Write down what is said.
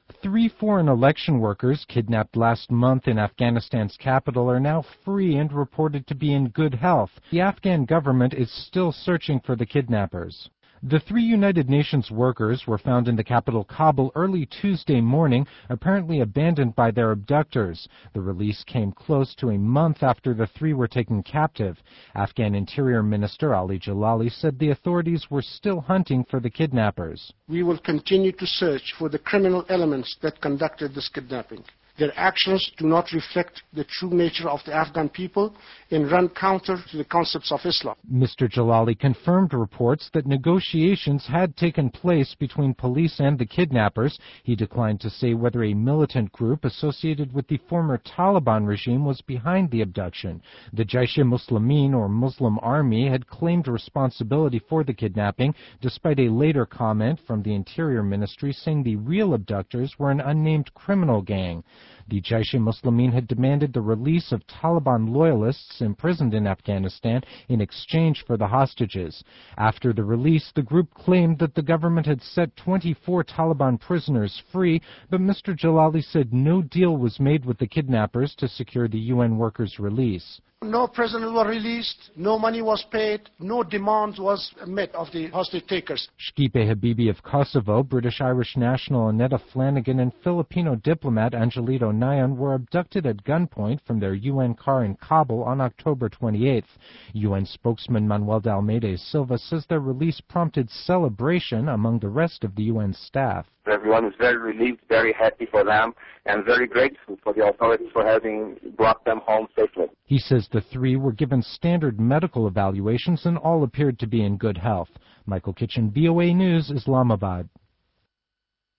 3 foreign election workers kidnapped last month in Afghanistan's capital are now free and reported to be in good health. The Afghan government is still searching for the kidnappers. The 3 United Nations workers were found in the capital Kabul early Tuesday morning, apparently abandoned by their abductors. The release came close to a month after the 3 were taken captive. Afghan Interior Minister Ali Jalali said the authorities were still hunting for the kidnappers. We will continue to search for the criminal elements that conducted this kidnapping. Their actions do not reflect the true nature of the Afghan people and run counter to the concepts of Islam. Mr. Jalali confirmed reports that negotiations had taken place between police and the kidnappers. He declined to say whether a militant group associated with the former Taliban regime was behind the abduction. The Jaish-e-Muslimin, or Muslim Army, had claimed responsibility for the kidnapping, despite a later comment from the Interior Ministry saying the real abductors were an unnamed criminal gang. The Jaish-e-Muslimin had demanded the release of Taliban loyalists imprisoned in Afghanistan in exchange for the hostages. After the release, the group claimed that the government had set 24 Taliban prisoners free, but Mr. Jalali said no deal was made with the kidnappers to secure the UN workers' release. No prisoners were released, no money was paid, no demand was met of the hostage takers. Shkipe Habibi of Kosovo, British-Irish national Annetta Flanagan, and Filipino diplomat Angelito Nayon were abducted at gunpoint from their UN car in Kabul on October 28th. UN spokesman Manuel de Almeida Silva says their release prompted celebration among the rest of the UN staff. Everyone is very relieved, very happy for them, and very grateful for the authorities for having brought them home safely. He says the 3 were given standard medical evaluations and all appeared to be in good health. Michael Kitchen, VOA News, Islamabad.